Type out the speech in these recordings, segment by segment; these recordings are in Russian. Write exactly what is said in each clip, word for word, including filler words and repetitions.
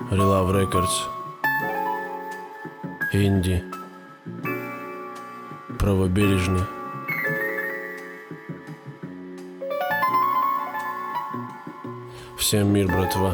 Relove Records, Инди, Правобережный. Всем мир, братва.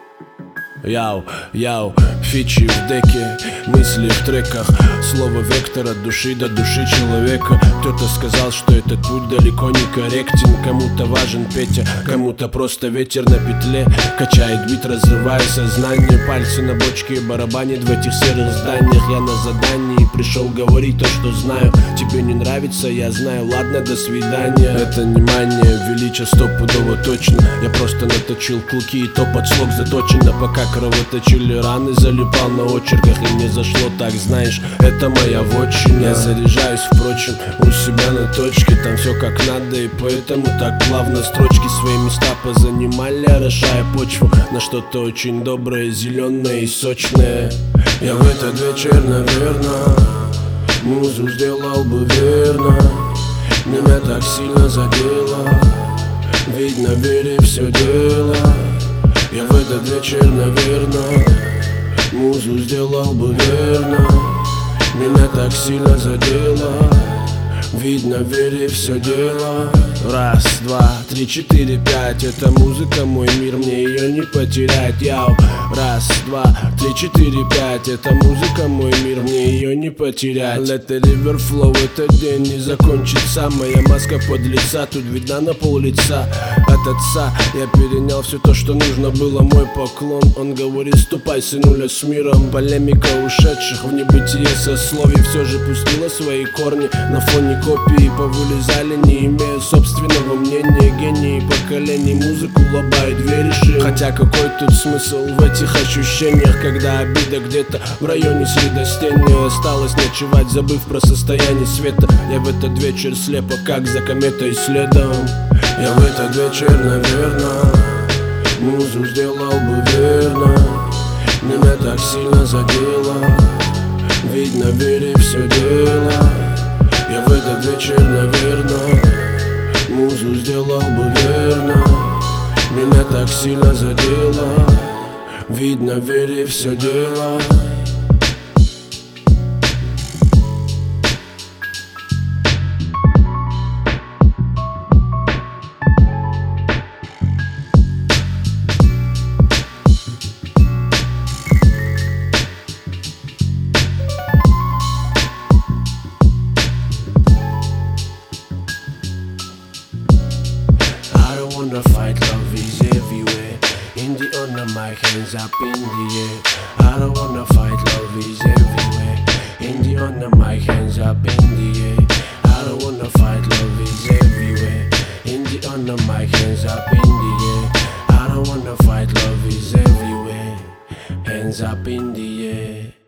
Яу, яу, фичи в деке, мысли в треках, слово вектор от души до души человека. Кто-то сказал, что этот путь далеко не корректен. Кому-то важен Петя, кому-то просто ветер на петле. Качает бит, разрывая сознание. Пальцы на бочке барабанит в этих серых зданиях. Я на задании пришел говорить то, что знаю. Тебе не нравится, я знаю, ладно, до свидания. Это не мания, величие стопудово точно. Я просто наточил клыки и то под слог заточено. Пока кровоточили раны, залипал на очерках. И мне зашло так, знаешь, это моя вотчина. Я заряжаюсь, впрочем, у себя на точке. Там все как надо, и поэтому так плавно строчки свои места позанимали, орошая почву на что-то очень доброе, зеленое и сочное. Я в этот вечер, наверно, музу сделал бы верно. Меня так сильно задело, видно, в вере все дело. Я в этот вечер, наверно, музу сделал бы верно. Меня так сильно задело, видно, в вере все дело. Раз, два, три, четыре, пять. Это музыка, мой мир, мне ее не потерять. Яу. Раз, два, три, четыре, пять. Это музыка, мой мир, мне ее не потерять. Let the river flow, этот день не закончится. Моя маска под лица, тут видна на пол лица. От отца я перенял все то, что нужно было. Мой поклон, он говорит, ступай, сынуля, с миром. Полемика ушедших в небытие сословий все же пустила свои корни. На фоне копии повылезали, не имея собственного мнения. Гении поколений музыку лобают, веришь им? Хотя какой тут смысл в этих ощущениях, когда обида где-то в районе средостения. Осталось ночевать, забыв про состояние света. Я в этот вечер слепо, как за кометой следом. Я в этот вечер, наверно, музу сделал бы верно. Меня так сильно задело, видно, в вере все дело. Я в этот вечер, наверно, музу сделал бы верно. Меня так сильно задело, видно, в вере все дело. I don't wanna fight, love is everywhere. In the honor, my hands up in the air. I don't wanna fight, love is everywhere. In the honor, my hands up in the air. I don't wanna fight, love is everywhere. In the honor, my hands up in the air. I don't wanna fight, love is everywhere. Hands up in the air.